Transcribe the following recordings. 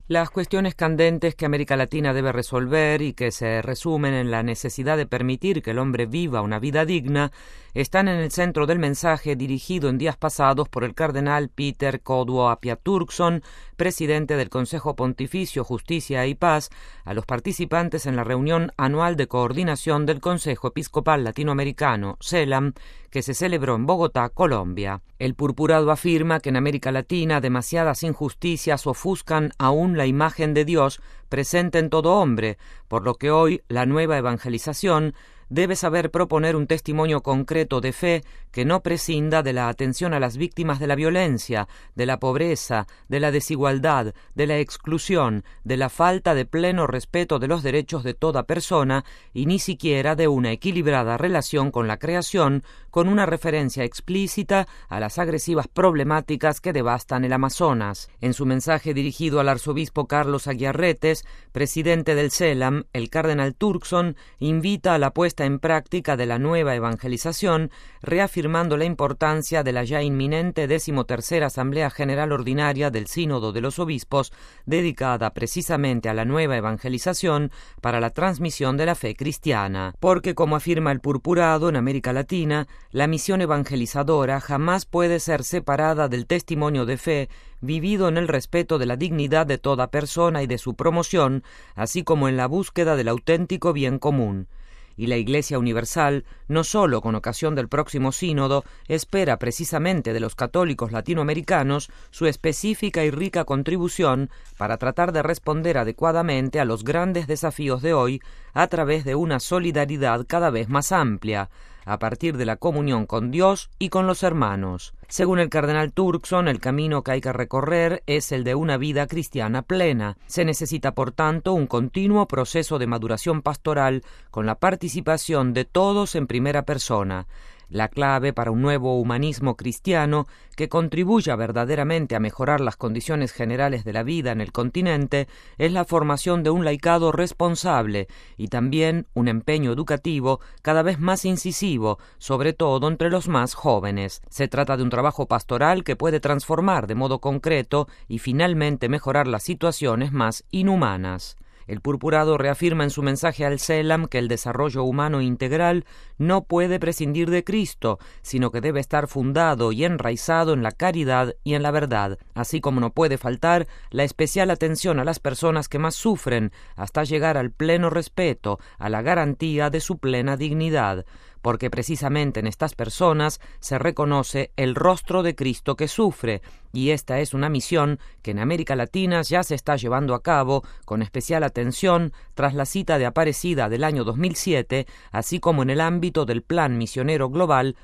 Las cuestiones candentes que América Latina debe resolver y que se resumen en la necesidad de permitir que el hombre viva una vida digna están en el centro del mensaje dirigido en días pasados por el cardenal Peter Kodwo Apia Turkson, presidente del Consejo Pontificio Justicia y Paz, a los participantes en la reunión anual de coordinación del Consejo Episcopal Latinoamericano, CELAM, que se celebró en Bogotá, Colombia. El purpurado afirma que en América Latina demasiadas injusticias ofuscan aún la imagen de Dios presente en todo hombre, por lo que hoy la nueva evangelización debe saber proponer un testimonio concreto de fe que no prescinda de la atención a las víctimas de la violencia, de la pobreza, de la desigualdad, de la exclusión, de la falta de pleno respeto de los derechos de toda persona y ni siquiera de una equilibrada relación con la creación, con una referencia explícita a las agresivas problemáticas que devastan el Amazonas. En su mensaje dirigido al arzobispo Carlos Aguiarretes, presidente del CELAM, el cardenal Turkson invita a la puesta en práctica de la nueva evangelización, reafirmando la importancia de la ya inminente 13ª Asamblea General Ordinaria del Sínodo de los Obispos, dedicada precisamente a la nueva evangelización para la transmisión de la fe cristiana. Porque, como afirma el purpurado, en América Latina, la misión evangelizadora jamás puede ser separada del testimonio de fe vivido en el respeto de la dignidad de toda persona y de su promoción, así como en la búsqueda del auténtico bien común. Y la Iglesia Universal, no solo con ocasión del próximo sínodo, espera precisamente de los católicos latinoamericanos su específica y rica contribución para tratar de responder adecuadamente a los grandes desafíos de hoy a través de una solidaridad cada vez más amplia, a partir de la comunión con Dios y con los hermanos. Según el cardenal Turkson, el camino que hay que recorrer es el de una vida cristiana plena. Se necesita, por tanto, un continuo proceso de maduración pastoral con la participación de todos en primera persona. La clave para un nuevo humanismo cristiano que contribuya verdaderamente a mejorar las condiciones generales de la vida en el continente es la formación de un laicado responsable y también un empeño educativo cada vez más incisivo, sobre todo entre los más jóvenes. Se trata de un trabajo pastoral que puede transformar de modo concreto y finalmente mejorar las situaciones más inhumanas. El purpurado reafirma en su mensaje al CELAM que el desarrollo humano integral no puede prescindir de Cristo, sino que debe estar fundado y enraizado en la caridad y en la verdad, así como no puede faltar la especial atención a las personas que más sufren, hasta llegar al pleno respeto, a la garantía de su plena dignidad, porque precisamente en estas personas se reconoce el rostro de Cristo que sufre, y esta es una misión que en América Latina ya se está llevando a cabo con especial atención tras la cita de Aparecida del año 2007, así como en el ámbito del Plan Misionero Global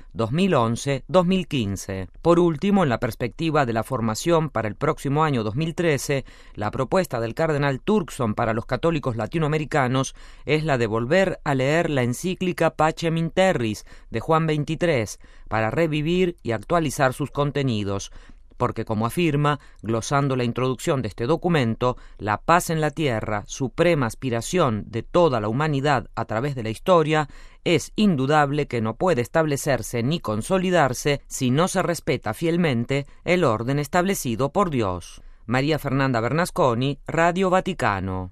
2011-2015. Por último, en la perspectiva de la formación para el próximo año 2013, la propuesta del cardenal Turkson para los católicos latinoamericanos es la de volver a leer la encíclica Pacem in Terris de Juan XXIII para revivir y actualizar sus contenidos, porque, como afirma, glosando la introducción de este documento, la paz en la tierra, suprema aspiración de toda la humanidad a través de la historia, es indudable que no puede establecerse ni consolidarse si no se respeta fielmente el orden establecido por Dios. María Fernanda Bernasconi, Radio Vaticano.